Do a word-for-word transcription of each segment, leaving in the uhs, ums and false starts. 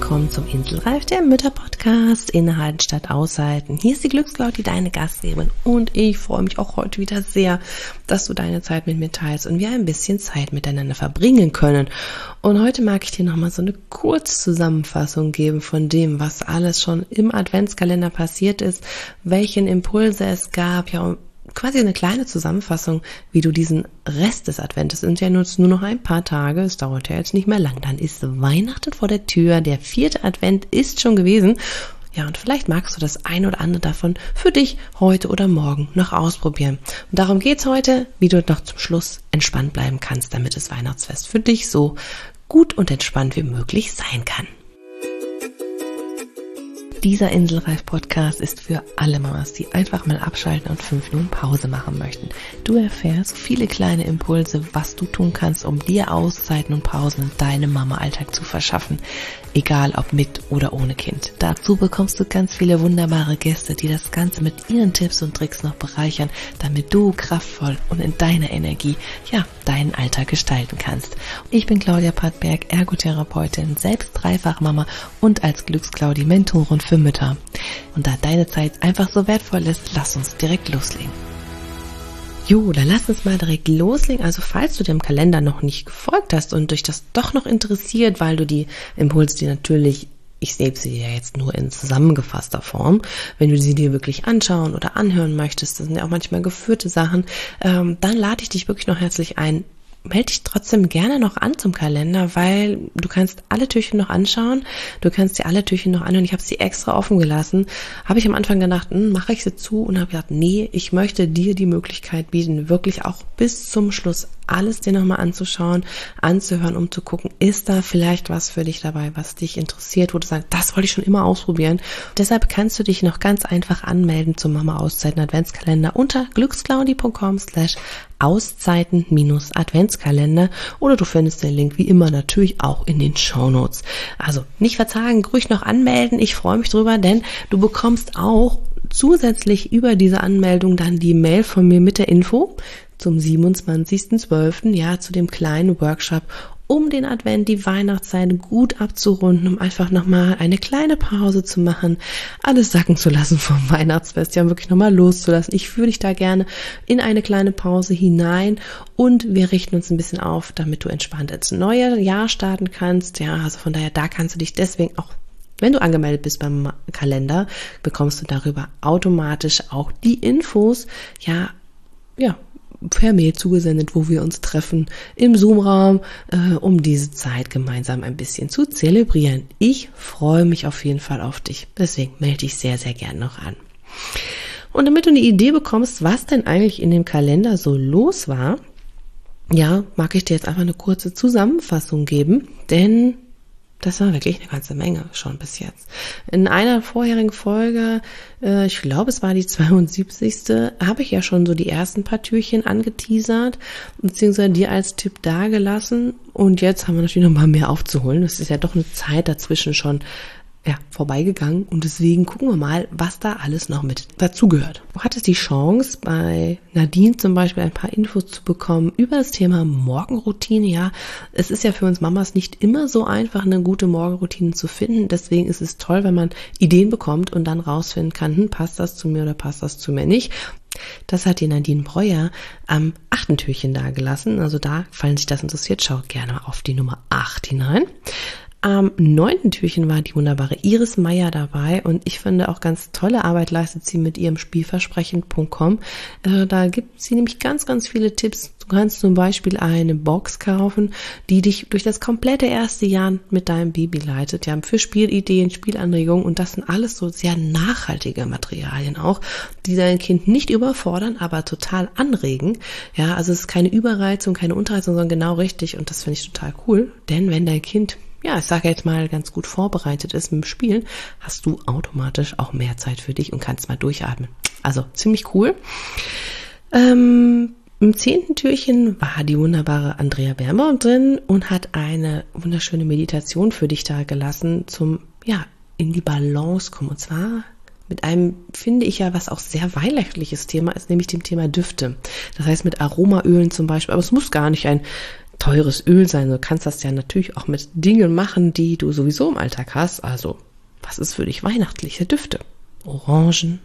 willkommen zum Inselreif, der Mütter-Podcast Innehalten statt Aushalten. Hier ist die Glücksclaudi, deine Gastgeberin, und ich freue mich auch heute wieder sehr, dass du deine Zeit mit mir teilst und wir ein bisschen Zeit miteinander verbringen können. Und heute mag ich dir nochmal so eine Kurzzusammenfassung geben von dem, was alles schon im Adventskalender passiert ist, welchen Impulse es gab, ja, quasi eine kleine Zusammenfassung, wie du diesen Rest des Adventes, sind ja nur, nur noch ein paar Tage, es dauert ja jetzt nicht mehr lang, dann ist Weihnachten vor der Tür, der vierte Advent ist schon gewesen. Ja, und vielleicht magst du das ein oder andere davon für dich heute oder morgen noch ausprobieren. Und darum geht's heute, wie du noch zum Schluss entspannt bleiben kannst, damit das Weihnachtsfest für dich so gut und entspannt wie möglich sein kann. Dieser Inselreif-Podcast ist für alle Mamas, die einfach mal abschalten und fünf Minuten Pause machen möchten. Du erfährst viele kleine Impulse, was du tun kannst, um dir Auszeiten und Pausen in deinem Mama-Alltag zu verschaffen. Egal ob mit oder ohne Kind. Dazu bekommst du ganz viele wunderbare Gäste, die das Ganze mit ihren Tipps und Tricks noch bereichern, damit du kraftvoll und in deiner Energie, ja, deinen Alltag gestalten kannst. Ich bin Claudia Pattberg, Ergotherapeutin, selbst Dreifachmama und als Glücksclaudi Mentorin für Mütter. Und da deine Zeit einfach so wertvoll ist, lass uns direkt loslegen. Jo, dann lass uns mal direkt loslegen. Also falls du dem Kalender noch nicht gefolgt hast und dich das doch noch interessiert, weil du die Impulse, die natürlich, ich sehe sie ja jetzt nur in zusammengefasster Form, wenn du sie dir wirklich anschauen oder anhören möchtest, das sind ja auch manchmal geführte Sachen, ähm, dann lade ich dich wirklich noch herzlich ein. Melde dich trotzdem gerne noch an zum Kalender, weil du kannst alle Türchen noch anschauen, du kannst dir alle Türchen noch anhören. Ich habe sie extra offen gelassen. Habe ich am Anfang gedacht, hm, mache ich sie zu, und habe gedacht, nee, ich möchte dir die Möglichkeit bieten, wirklich auch bis zum Schluss alles dir nochmal anzuschauen, anzuhören, um zu gucken, ist da vielleicht was für dich dabei, was dich interessiert, wo du sagst, das wollte ich schon immer ausprobieren. Deshalb kannst du dich noch ganz einfach anmelden zum Mama-Auszeiten Adventskalender unter glücksclaudi.com slash Auszeiten minus Adventskalender, oder du findest den Link wie immer natürlich auch in den Shownotes. Also nicht verzagen, ruhig noch anmelden, ich freue mich drüber, denn du bekommst auch zusätzlich über diese Anmeldung dann die Mail von mir mit der Info zum siebenundzwanzigsten zwölften, ja, zu dem kleinen Workshop, um den Advent, die Weihnachtszeit gut abzurunden, um einfach nochmal eine kleine Pause zu machen, alles sacken zu lassen vom Weihnachtsfest, ja, wirklich nochmal loszulassen. Ich führe dich da gerne in eine kleine Pause hinein und wir richten uns ein bisschen auf, damit du entspannt ins neue Jahr starten kannst. Ja, also von daher, da kannst du dich deswegen auch, wenn du angemeldet bist beim Kalender, bekommst du darüber automatisch auch die Infos, ja, ja, per Mail zugesendet, wo wir uns treffen im Zoom-Raum, äh, um diese Zeit gemeinsam ein bisschen zu zelebrieren. Ich freue mich auf jeden Fall auf dich. Deswegen melde dich sehr, sehr gern noch an. Und damit du eine Idee bekommst, was denn eigentlich in dem Kalender so los war, ja, mag ich dir jetzt einfach eine kurze Zusammenfassung geben, denn das war wirklich eine ganze Menge schon bis jetzt. In einer vorherigen Folge, äh, ich glaube es war die zweiundsiebzigste, habe ich ja schon so die ersten paar Türchen angeteasert, beziehungsweise dir als Tipp dagelassen. Und jetzt haben wir natürlich noch mal mehr aufzuholen. Das ist ja doch eine Zeit dazwischen schon ja, vorbeigegangen, und deswegen gucken wir mal, was da alles noch mit dazugehört. Du hattest die Chance, bei Nadine zum Beispiel ein paar Infos zu bekommen über das Thema Morgenroutine. Ja, es ist ja für uns Mamas nicht immer so einfach, eine gute Morgenroutine zu finden. Deswegen ist es toll, wenn man Ideen bekommt und dann rausfinden kann, hm, passt das zu mir oder passt das zu mir nicht. Das hat die Nadine Breuer am achten Türchen dagelassen. Also da, falls sich das interessiert, schau gerne auf die Nummer acht hinein. Am neunten Türchen war die wunderbare Iris Meyer dabei, und ich finde auch ganz tolle Arbeit leistet sie mit ihrem Spielversprechen punkt com. Äh, da gibt sie nämlich ganz, ganz viele Tipps. Du kannst zum Beispiel eine Box kaufen, die dich durch das komplette erste Jahr mit deinem Baby leitet. Ja, für Spielideen, Spielanregungen, und das sind alles so sehr nachhaltige Materialien auch, die dein Kind nicht überfordern, aber total anregen. Ja, also es ist keine Überreizung, keine Unterreizung, sondern genau richtig, und das finde ich total cool, denn wenn dein Kind, ja, ich sage jetzt mal, ganz gut vorbereitet ist mit dem Spielen, hast du automatisch auch mehr Zeit für dich und kannst mal durchatmen. Also ziemlich cool. Ähm, Im zehnten Türchen war die wunderbare Andrea Bermer drin und hat eine wunderschöne Meditation für dich da gelassen zum, ja, in die Balance kommen. Und zwar mit einem, finde ich ja, was auch sehr weihnachtliches Thema ist, nämlich dem Thema Düfte. Das heißt mit Aromaölen zum Beispiel, aber es muss gar nicht ein teures Öl sein. Du kannst das ja natürlich auch mit Dingen machen, die du sowieso im Alltag hast. Also, was ist für dich weihnachtliche Düfte? Orangen,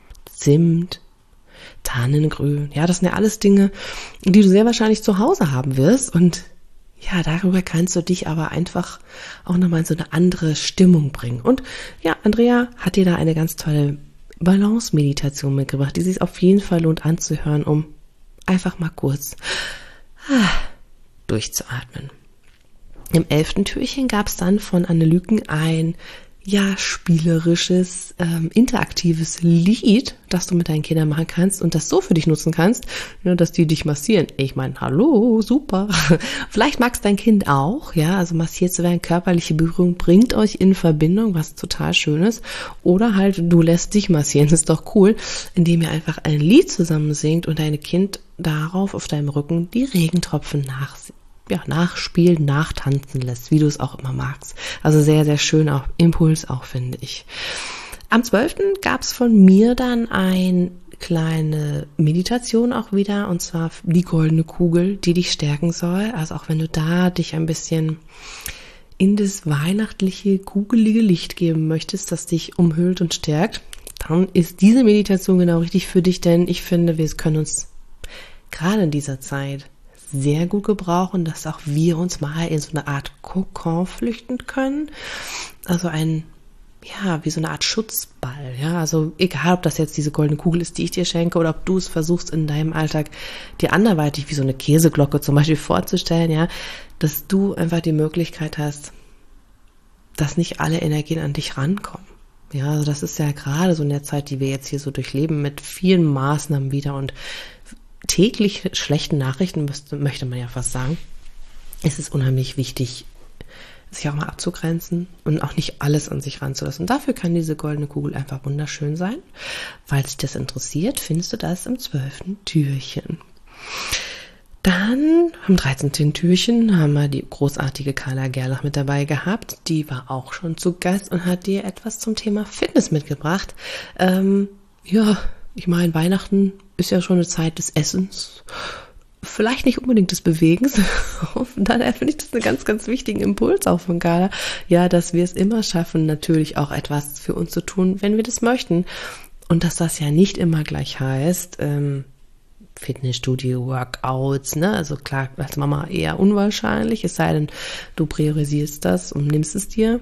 Zimt, Tannengrün. Ja, das sind ja alles Dinge, die du sehr wahrscheinlich zu Hause haben wirst. Und ja, darüber kannst du dich aber einfach auch nochmal in so eine andere Stimmung bringen. Und ja, Andrea hat dir da eine ganz tolle Balance-Meditation mitgebracht, die sich auf jeden Fall lohnt anzuhören, um einfach mal kurz ah, durchzuatmen. Im elften Türchen gab es dann von Anne Lüken ein ja spielerisches, ähm, interaktives Lied, das du mit deinen Kindern machen kannst und das so für dich nutzen kannst, nur dass die dich massieren. Ich meine, hallo, super. Vielleicht magst dein Kind auch, ja, also massiert zu werden, körperliche Berührung bringt euch in Verbindung, was total schön ist. Oder halt, du lässt dich massieren, das ist doch cool, indem ihr einfach ein Lied zusammen singt und dein Kind darauf auf deinem Rücken die Regentropfen nachsingt. Ja, nachspielen, nachtanzen lässt, wie du es auch immer magst. Also sehr, sehr schön auch Impuls auch, finde ich. Am zwölften gab es von mir dann eine kleine Meditation auch wieder, und zwar die goldene Kugel, die dich stärken soll. Also auch wenn du da dich ein bisschen in das weihnachtliche, kugelige Licht geben möchtest, das dich umhüllt und stärkt, dann ist diese Meditation genau richtig für dich, denn ich finde, wir können uns gerade in dieser Zeit sehr gut gebrauchen, dass auch wir uns mal in so eine Art Kokon flüchten können. Also ein, ja, wie so eine Art Schutzball, ja, also egal, ob das jetzt diese goldene Kugel ist, die ich dir schenke, oder ob du es versuchst in deinem Alltag dir anderweitig wie so eine Käseglocke zum Beispiel vorzustellen, ja, dass du einfach die Möglichkeit hast, dass nicht alle Energien an dich rankommen. Ja, also das ist ja gerade so in der Zeit, die wir jetzt hier so durchleben, mit vielen Maßnahmen wieder und täglich schlechten Nachrichten, müsste, möchte man ja fast sagen. Es ist unheimlich wichtig, sich auch mal abzugrenzen und auch nicht alles an sich ranzulassen. Dafür kann diese goldene Kugel einfach wunderschön sein. Falls dich das interessiert, findest du das im zwölften Türchen. Dann am dreizehnten Türchen haben wir die großartige Carla Gerlach mit dabei gehabt. Die war auch schon zu Gast und hat dir etwas zum Thema Fitness mitgebracht. Ähm, ja, ich meine, Weihnachten ist ja schon eine Zeit des Essens, vielleicht nicht unbedingt des Bewegens. Und daher finde ich das einen ganz, ganz wichtigen Impuls auch von Carla. Ja, dass wir es immer schaffen, natürlich auch etwas für uns zu tun, wenn wir das möchten. Und dass das ja nicht immer gleich heißt, ähm, Fitnessstudio, Workouts, ne? Also klar, als Mama eher unwahrscheinlich, es sei denn, du priorisierst das und nimmst es dir.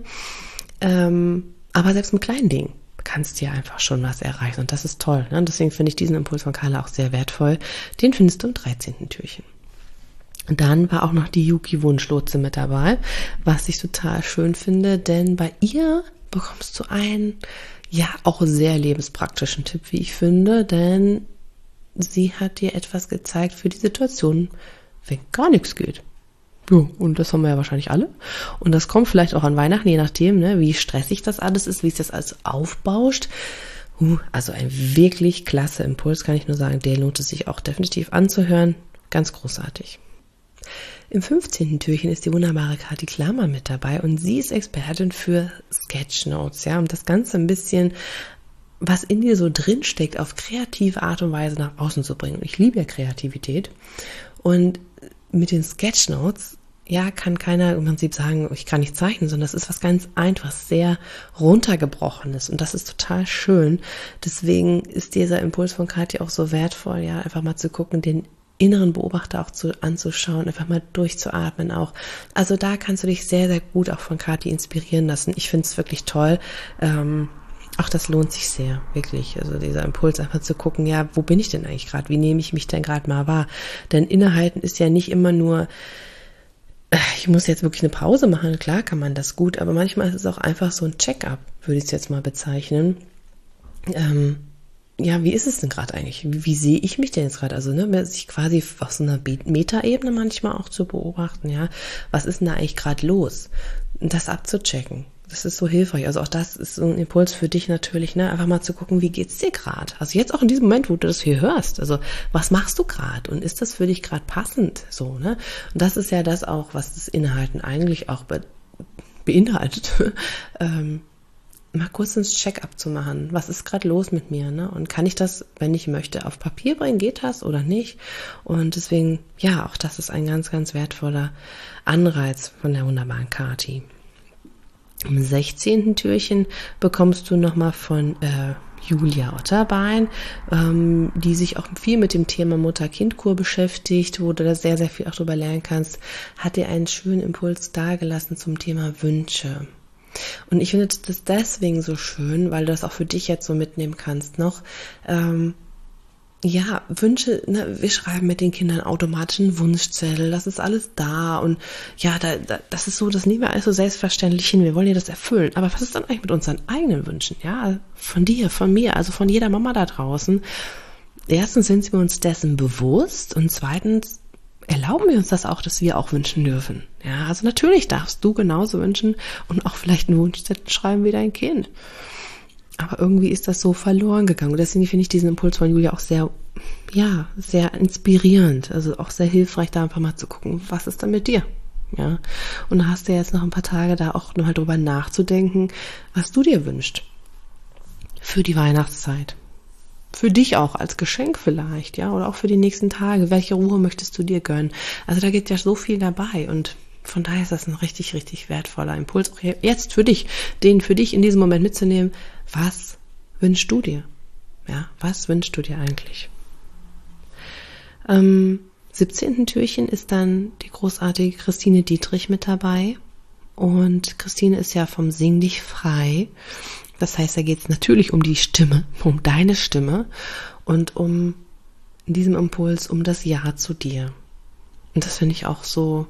Ähm, aber selbst mit kleinen Dingen kannst du ja einfach schon was erreichen und das ist toll. Ne? Deswegen finde ich diesen Impuls von Carla auch sehr wertvoll. Den findest du im dreizehnten Türchen. Und dann war auch noch die Yuki Wunschlotse mit dabei, was ich total schön finde, denn bei ihr bekommst du einen, ja, auch sehr lebenspraktischen Tipp, wie ich finde, denn sie hat dir etwas gezeigt für die Situation, wenn gar nichts geht. Ja, und das haben wir ja wahrscheinlich alle. Und das kommt vielleicht auch an Weihnachten, je nachdem, ne, wie stressig das alles ist, wie es das alles aufbauscht. Uh, also ein wirklich klasse Impuls, kann ich nur sagen. Der lohnt es sich auch definitiv anzuhören. Ganz großartig. Im fünfzehnten Türchen ist die wunderbare Kathi Klammer mit dabei und sie ist Expertin für Sketchnotes, ja, um das Ganze ein bisschen, was in dir so drin steckt, auf kreative Art und Weise nach außen zu bringen. Und ich liebe ja Kreativität. Und mit den Sketchnotes, ja, kann keiner im Prinzip sagen, ich kann nicht zeichnen, sondern das ist was ganz Einfaches, sehr runtergebrochenes und das ist total schön. Deswegen ist dieser Impuls von Kathi auch so wertvoll, ja, einfach mal zu gucken, den inneren Beobachter auch zu, anzuschauen, einfach mal durchzuatmen auch. Also da kannst du dich sehr, sehr gut auch von Kathi inspirieren lassen. Ich finde es wirklich toll. Ähm, Auch das lohnt sich sehr, wirklich. Also dieser Impuls, einfach zu gucken, ja, wo bin ich denn eigentlich gerade? Wie nehme ich mich denn gerade mal wahr? Denn Innehalten ist ja nicht immer nur, ich muss jetzt wirklich eine Pause machen. Klar kann man das gut, aber manchmal ist es auch einfach so ein Check-up, würde ich es jetzt mal bezeichnen. Ähm, ja, wie ist es denn gerade eigentlich? Wie, wie sehe ich mich denn jetzt gerade? Also, ne, sich quasi aus einer Metaebene manchmal auch zu beobachten, ja. Was ist denn da eigentlich gerade los? Und das abzuchecken. Das ist so hilfreich. Also auch das ist so ein Impuls für dich natürlich, ne? Einfach mal zu gucken, wie geht's dir gerade? Also jetzt auch in diesem Moment, wo du das hier hörst. Also was machst du gerade? Und ist das für dich gerade passend? So, ne? Und das ist ja das auch, was das Innehalten eigentlich auch be- beinhaltet. ähm, mal kurz ins Check-up zu machen. Was ist gerade los mit mir? Ne? Und kann ich das, wenn ich möchte, auf Papier bringen? Geht das oder nicht? Und deswegen, ja, auch das ist ein ganz, ganz wertvoller Anreiz von der wunderbaren Kathi. Im sechzehnten Türchen bekommst du nochmal von äh, Julia Otterbein, ähm, die sich auch viel mit dem Thema Mutter-Kind-Kur beschäftigt, wo du da sehr, sehr viel auch drüber lernen kannst, hat dir einen schönen Impuls dargelassen zum Thema Wünsche. Und ich finde das deswegen so schön, weil du das auch für dich jetzt so mitnehmen kannst noch. Ähm, ja, Wünsche, ne, wir schreiben mit den Kindern automatisch einen Wunschzettel, das ist alles da und ja, da, da, das ist so, das nehmen wir alles so selbstverständlich hin, wir wollen ja das erfüllen. Aber was ist dann eigentlich mit unseren eigenen Wünschen? Ja, von dir, von mir, also von jeder Mama da draußen. Erstens sind wir uns dessen bewusst und zweitens erlauben wir uns das auch, dass wir auch wünschen dürfen. Ja, also natürlich darfst du genauso wünschen und auch vielleicht einen Wunschzettel schreiben wie dein Kind. Aber irgendwie ist das so verloren gegangen. Und deswegen finde ich diesen Impuls von Julia auch sehr, ja, sehr inspirierend. Also auch sehr hilfreich, da einfach mal zu gucken, was ist denn mit dir? Ja. Und da hast du jetzt noch ein paar Tage da auch nochmal drüber nachzudenken, was du dir wünschst. Für die Weihnachtszeit. Für dich auch als Geschenk vielleicht, ja, oder auch für die nächsten Tage. Welche Ruhe möchtest du dir gönnen? Also da geht ja so viel dabei und von daher ist das ein richtig, richtig wertvoller Impuls, auch jetzt für dich, den für dich in diesem Moment mitzunehmen. Was wünschst du dir? Ja, was wünschst du dir eigentlich? Am siebzehnten Türchen ist dann die großartige Christine Dietrich mit dabei. Und Christine ist ja vom Sing dich frei. Das heißt, da geht es natürlich um die Stimme, um deine Stimme und um in diesem Impuls um das Ja zu dir. Und das finde ich auch so,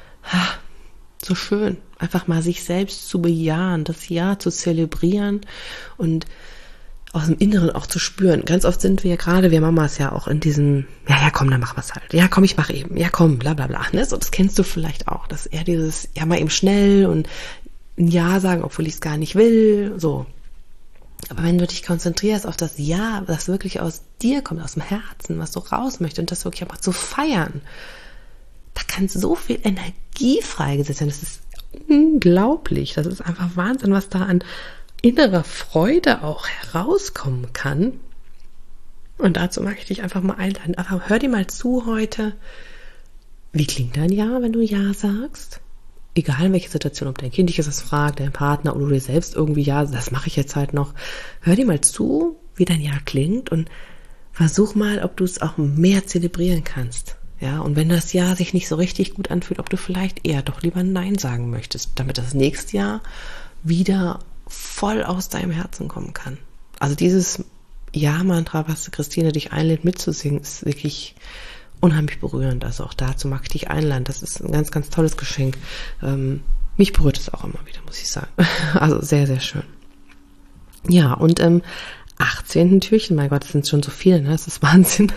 so schön, einfach mal sich selbst zu bejahen, das Ja zu zelebrieren und aus dem Inneren auch zu spüren. Ganz oft sind wir ja gerade, wir Mamas ja auch in diesem, ja, ja, komm, dann machen wir es halt. Ja, komm, ich mache eben. Ja, komm, bla, bla, bla. Ne? So, das kennst du vielleicht auch, dass eher dieses, ja, mal eben schnell und ein Ja sagen, obwohl ich es gar nicht will, so. Aber wenn du dich konzentrierst auf das Ja, das wirklich aus dir kommt, aus dem Herzen, was du raus möchtest und das wirklich auch mal zu feiern, da kann so viel Energie freigesetzt werden. Das ist unglaublich. Das ist einfach Wahnsinn, was da an innerer Freude auch herauskommen kann. Und dazu mag ich dich einfach mal einladen. Aber hör dir mal zu heute. Wie klingt dein Ja, wenn du Ja sagst? Egal in welcher Situation, ob dein Kind dich das fragt, dein Partner oder du dir selbst irgendwie Ja, das mache ich jetzt halt noch. Hör dir mal zu, wie dein Ja klingt und versuch mal, ob du es auch mehr zelebrieren kannst. Ja, und wenn das Ja sich nicht so richtig gut anfühlt, ob du vielleicht eher doch lieber Nein sagen möchtest, damit das nächste Jahr wieder voll aus deinem Herzen kommen kann. Also dieses Ja-Mantra, was Christine dich einlädt mitzusingen, ist wirklich unheimlich berührend. Also auch dazu mag ich dich einladen. Das ist ein ganz, ganz tolles Geschenk. Ähm, mich berührt es auch immer wieder, muss ich sagen. Also sehr, sehr schön. Ja, und im achtzehnten Türchen, mein Gott, das sind schon so viele, ne? Das ist Wahnsinn.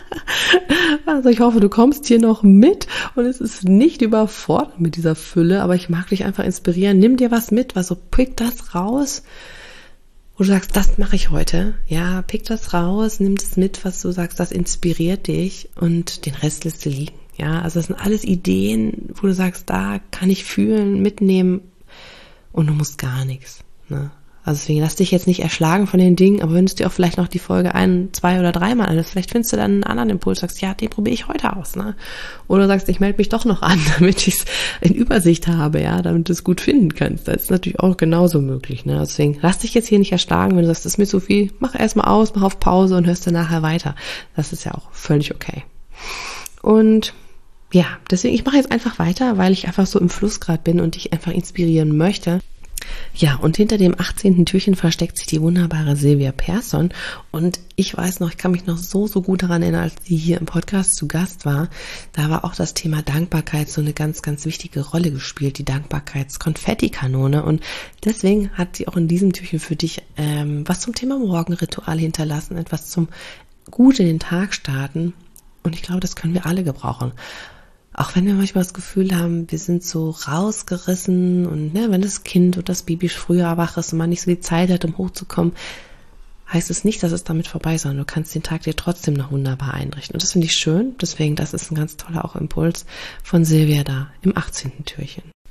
Also ich hoffe, du kommst hier noch mit und es ist nicht überfordert mit dieser Fülle, aber ich mag dich einfach inspirieren. Nimm dir was mit, was so, pick das raus, wo du sagst, das mache ich heute. Ja, pick das raus, nimm das mit, was du sagst, das inspiriert dich und den Rest lässt du liegen. Ja, also das sind alles Ideen, wo du sagst, da kann ich fühlen, mitnehmen und du musst gar nichts, ne? Also deswegen lass dich jetzt nicht erschlagen von den Dingen, aber wenn du dir auch vielleicht noch die Folge ein, zwei oder dreimal anhörst, vielleicht findest du dann einen anderen Impuls, sagst, ja, den probiere ich heute aus, ne? Oder sagst, ich melde mich doch noch an, damit ich es in Übersicht habe, ja, damit du es gut finden kannst. Das ist natürlich auch genauso möglich, ne? Deswegen lass dich jetzt hier nicht erschlagen, wenn du sagst, das ist mir zu viel, mach erstmal aus, mach auf Pause und hörst dann nachher weiter. Das ist ja auch völlig okay. Und ja, deswegen, ich mache jetzt einfach weiter, weil ich einfach so im Fluss gerade bin und dich einfach inspirieren möchte. Ja, und hinter dem achtzehnten Türchen versteckt sich die wunderbare Silvia Persson und ich weiß noch, ich kann mich noch so, so gut daran erinnern, als sie hier im Podcast zu Gast war, da war auch das Thema Dankbarkeit so eine ganz, ganz wichtige Rolle gespielt, die Dankbarkeits-Konfettikanone und deswegen hat sie auch in diesem Türchen für dich ähm, was zum Thema Morgenritual hinterlassen, etwas zum gut in den Tag starten und ich glaube, das können wir alle gebrauchen. Auch wenn wir manchmal das Gefühl haben, wir sind so rausgerissen und ne, wenn das Kind oder das Baby früher wach ist und man nicht so die Zeit hat, um hochzukommen, heißt es nicht, dass es damit vorbei ist, sondern du kannst den Tag dir trotzdem noch wunderbar einrichten. Und das finde ich schön, deswegen, das ist ein ganz toller auch Impuls von Silvia da im achtzehnten Türchen.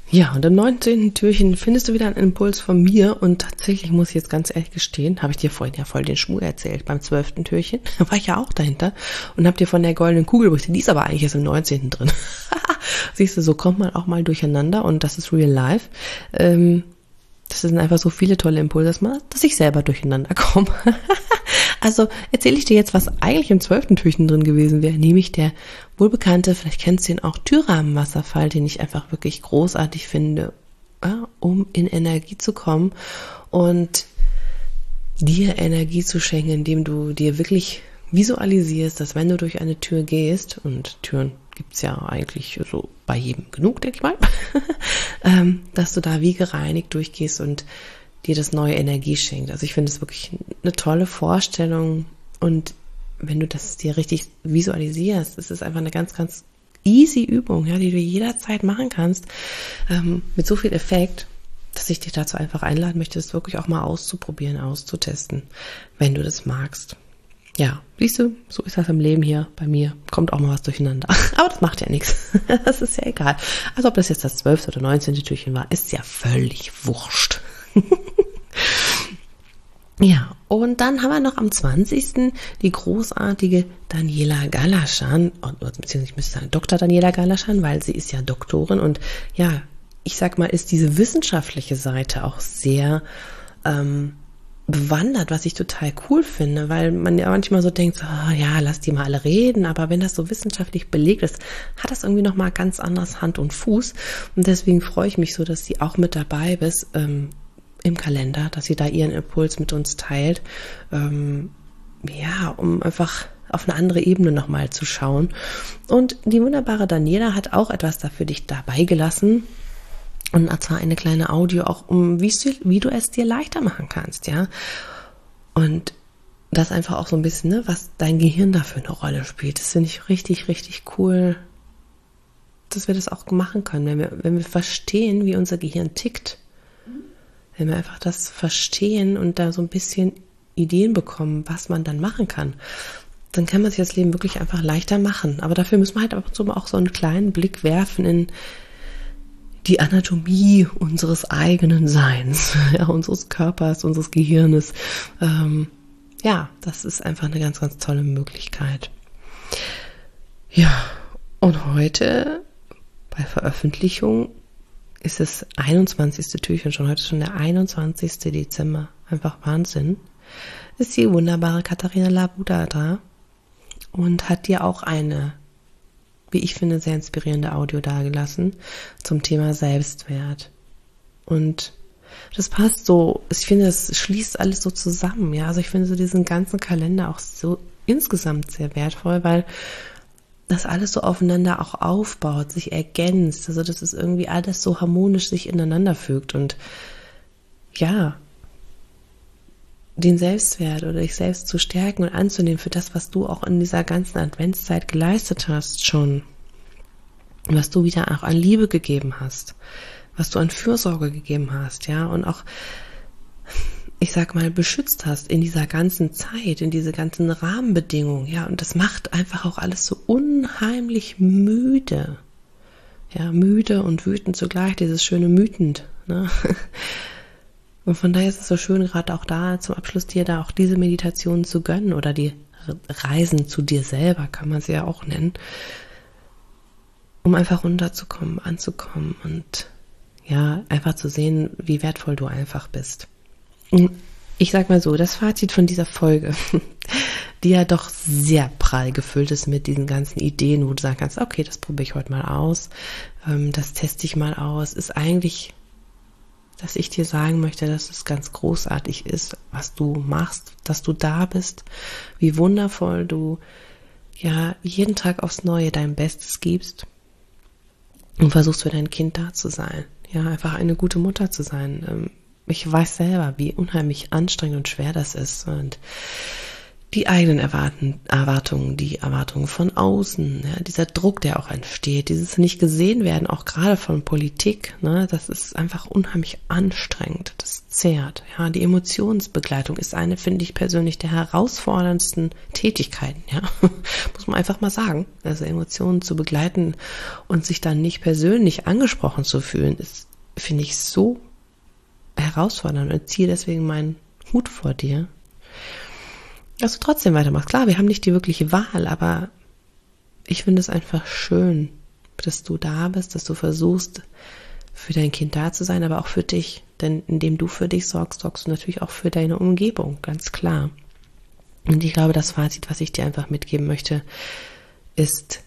Ja, und im neunzehnten Türchen findest du wieder einen Impuls von mir und tatsächlich muss ich jetzt ganz ehrlich gestehen, habe ich dir vorhin ja voll den Schmuh erzählt. Beim zwölften Türchen war ich ja auch dahinter und habe dir von der goldenen Kugel berichtet. Die ist aber eigentlich erst im neunzehnten drin. Siehst du, so kommt man auch mal durcheinander und das ist real life. Ähm, das sind einfach so viele tolle Impulse, dass ich selber durcheinander komme. Also erzähle ich dir jetzt, was eigentlich im zwölften Türchen drin gewesen wäre, nämlich der wohlbekannte, vielleicht kennst du ihn auch, Türrahmenwasserfall, den ich einfach wirklich großartig finde, ja, um in Energie zu kommen und dir Energie zu schenken, indem du dir wirklich visualisierst, dass wenn du durch eine Tür gehst, und Türen gibt's ja eigentlich so bei jedem genug, denke ich mal, ähm, dass du da wie gereinigt durchgehst und dir das neue Energie schenkt. Also ich finde es wirklich eine tolle Vorstellung und wenn du das dir richtig visualisierst, ist es einfach eine ganz, ganz easy Übung, ja, die du jederzeit machen kannst, ähm, mit so viel Effekt, dass ich dich dazu einfach einladen möchte, das wirklich auch mal auszuprobieren, auszutesten, wenn du das magst. Ja, siehst du, so ist das im Leben hier bei mir. Kommt auch mal was durcheinander. Aber das macht ja nichts. Das ist ja egal. Also ob das jetzt das zwölfte oder neunzehnte Türchen war, ist ja völlig wurscht. Ja, und dann haben wir noch am zwanzigsten die großartige Daniela Galaschan, beziehungsweise ich müsste sagen Doktor Daniela Galaschan, weil sie ist ja Doktorin und ja, ich sag mal, ist diese wissenschaftliche Seite auch sehr ähm, bewandert, was ich total cool finde, weil man ja manchmal so denkt, oh, ja, lass die mal alle reden, aber wenn das so wissenschaftlich belegt ist, hat das irgendwie nochmal ganz anders Hand und Fuß und deswegen freue ich mich so, dass sie auch mit dabei ist, ähm, im Kalender, dass sie da ihren Impuls mit uns teilt, ähm, ja, um einfach auf eine andere Ebene nochmal zu schauen. Und die wunderbare Daniela hat auch etwas da für dich dabei gelassen, und zwar eine kleine Audio auch, um wie, wie du es dir leichter machen kannst, ja. Und das einfach auch so ein bisschen, ne, was dein Gehirn da für eine Rolle spielt. Das finde ich richtig, richtig cool, dass wir das auch machen können, wenn wir, wenn wir verstehen, wie unser Gehirn tickt. Wenn wir einfach das verstehen und da so ein bisschen Ideen bekommen, was man dann machen kann, dann kann man sich das Leben wirklich einfach leichter machen. Aber dafür müssen wir halt ab und zu mal auch so einen kleinen Blick werfen in die Anatomie unseres eigenen Seins, ja, unseres Körpers, unseres Gehirnes. Ähm, ja, das ist einfach eine ganz, ganz tolle Möglichkeit. Ja, und heute bei Veröffentlichung ist es einundzwanzigste Türchen schon, heute ist schon der einundzwanzigste Dezember, einfach Wahnsinn, ist die wunderbare Katharina Labuda da und hat dir auch eine, wie ich finde, sehr inspirierende Audio dagelassen zum Thema Selbstwert. Und das passt so, ich finde, es schließt alles so zusammen, ja, also ich finde so diesen ganzen Kalender auch so insgesamt sehr wertvoll, weil das alles so aufeinander auch aufbaut, sich ergänzt, also dass es irgendwie alles so harmonisch sich ineinander fügt und ja, den Selbstwert oder dich selbst zu stärken und anzunehmen für das, was du auch in dieser ganzen Adventszeit geleistet hast schon, was du wieder auch an Liebe gegeben hast, was du an Fürsorge gegeben hast, ja, und auch, ich sag mal, beschützt hast in dieser ganzen Zeit, in diese ganzen Rahmenbedingungen, ja, und das macht einfach auch alles so unheimlich müde, ja, müde und wütend zugleich, dieses schöne Mütend, ne, und von daher ist es so schön, gerade auch da zum Abschluss dir da auch diese Meditation zu gönnen oder die Reisen zu dir selber, kann man sie ja auch nennen, um einfach runterzukommen, anzukommen und ja, einfach zu sehen, wie wertvoll du einfach bist. Ich sag mal so, das Fazit von dieser Folge, die ja doch sehr prall gefüllt ist mit diesen ganzen Ideen, wo du sagen kannst, okay, das probiere ich heute mal aus, das teste ich mal aus, ist eigentlich, dass ich dir sagen möchte, dass es ganz großartig ist, was du machst, dass du da bist, wie wundervoll du ja jeden Tag aufs Neue dein Bestes gibst und versuchst für dein Kind da zu sein, ja, einfach eine gute Mutter zu sein. Ich weiß selber, wie unheimlich anstrengend und schwer das ist und die eigenen Erwarten, Erwartungen, die Erwartungen von außen, ja, dieser Druck, der auch entsteht, dieses nicht gesehen werden, auch gerade von Politik, ne, das ist einfach unheimlich anstrengend, das zehrt. Ja, die Emotionsbegleitung ist eine, finde ich persönlich, der herausforderndsten Tätigkeiten, ja, muss man einfach mal sagen. Also Emotionen zu begleiten und sich dann nicht persönlich angesprochen zu fühlen, ist, finde ich, so herausfordernd und ziehe deswegen meinen Hut vor dir, dass du trotzdem weitermachst. Klar, wir haben nicht die wirkliche Wahl, aber ich finde es einfach schön, dass du da bist, dass du versuchst, für dein Kind da zu sein, aber auch für dich. Denn indem du für dich sorgst, sorgst du natürlich auch für deine Umgebung, ganz klar. Und ich glaube, das Fazit, was ich dir einfach mitgeben möchte, ist,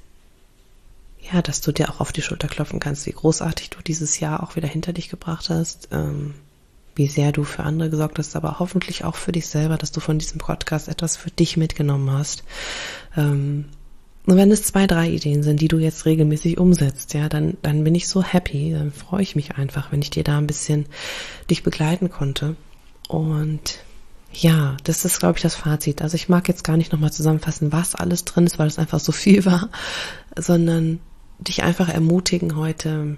ja, dass du dir auch auf die Schulter klopfen kannst, wie großartig du dieses Jahr auch wieder hinter dich gebracht hast, ähm, wie sehr du für andere gesorgt hast, aber hoffentlich auch für dich selber, dass du von diesem Podcast etwas für dich mitgenommen hast. Ähm, und wenn es zwei, drei Ideen sind, die du jetzt regelmäßig umsetzt, ja, dann, dann bin ich so happy, dann freue ich mich einfach, wenn ich dir da ein bisschen dich begleiten konnte. Und ja, das ist, glaube ich, das Fazit. Also ich mag jetzt gar nicht nochmal zusammenfassen, was alles drin ist, weil es einfach so viel war, sondern dich einfach ermutigen heute,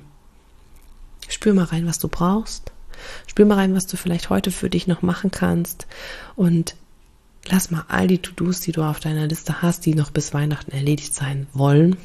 spür mal rein, was du brauchst. Spür mal rein, was du vielleicht heute für dich noch machen kannst und lass mal all die To-Dos, die du auf deiner Liste hast, die noch bis Weihnachten erledigt sein wollen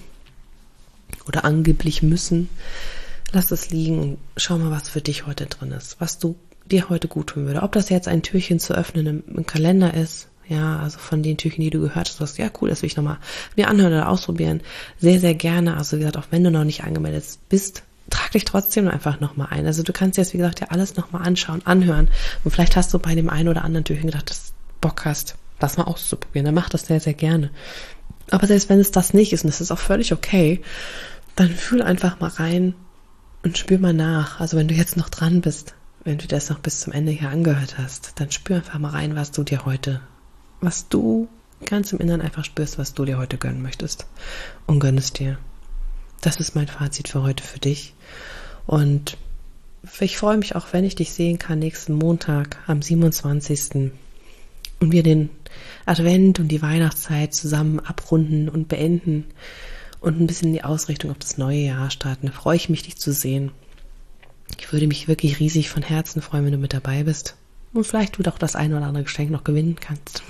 oder angeblich müssen, lass es liegen und schau mal, was für dich heute drin ist, was du dir heute gut tun würde. Ob das jetzt ein Türchen zu öffnen im, im Kalender ist, ja, also von den Türchen, die du gehört hast, du hast, ja cool, das will ich nochmal mir anhören oder ausprobieren, sehr, sehr gerne. Also wie gesagt, auch wenn du noch nicht angemeldet bist, trag dich trotzdem einfach nochmal ein. Also du kannst jetzt, wie gesagt, ja alles nochmal anschauen, anhören. Und vielleicht hast du bei dem einen oder anderen Türchen gedacht, dass du Bock hast, das mal auszuprobieren. Dann mach das sehr, sehr gerne. Aber selbst wenn es das nicht ist, und das ist auch völlig okay, dann fühl einfach mal rein und spür mal nach. Also wenn du jetzt noch dran bist, wenn du das noch bis zum Ende hier angehört hast, dann spür einfach mal rein, was du dir heute, was du ganz im Inneren einfach spürst, was du dir heute gönnen möchtest. Und gönn es dir. Das ist mein Fazit für heute für dich. Und ich freue mich auch, wenn ich dich sehen kann, nächsten Montag am siebenundzwanzigsten und wir den Advent und die Weihnachtszeit zusammen abrunden und beenden und ein bisschen in die Ausrichtung auf das neue Jahr starten. Da freue ich mich, dich zu sehen. Ich würde mich wirklich riesig von Herzen freuen, wenn du mit dabei bist und vielleicht du doch das ein oder andere Geschenk noch gewinnen kannst.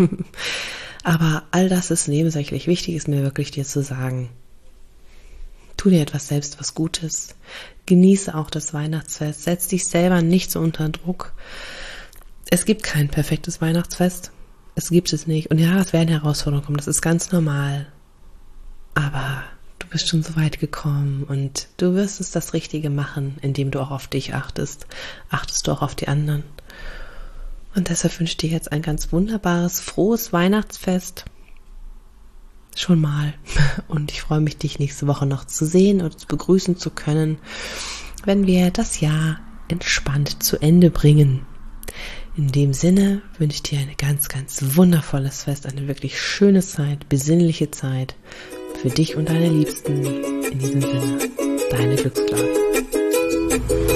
Aber all das ist nebensächlich. Wichtig ist mir wirklich, dir zu sagen, tu dir etwas selbst, was Gutes. Genieße auch das Weihnachtsfest. Setz dich selber nicht so unter Druck. Es gibt kein perfektes Weihnachtsfest. Es gibt es nicht. Und ja, es werden Herausforderungen kommen. Das ist ganz normal. Aber du bist schon so weit gekommen und du wirst es das Richtige machen, indem du auch auf dich achtest. Achtest du auch auf die anderen. Und deshalb wünsche ich dir jetzt ein ganz wunderbares, frohes Weihnachtsfest. Schon mal. Und ich freue mich, dich nächste Woche noch zu sehen oder zu begrüßen zu können, wenn wir das Jahr entspannt zu Ende bringen. In dem Sinne wünsche ich dir ein ganz, ganz wundervolles Fest, eine wirklich schöne Zeit, besinnliche Zeit für dich und deine Liebsten. In diesem Sinne, deine Glückscloud.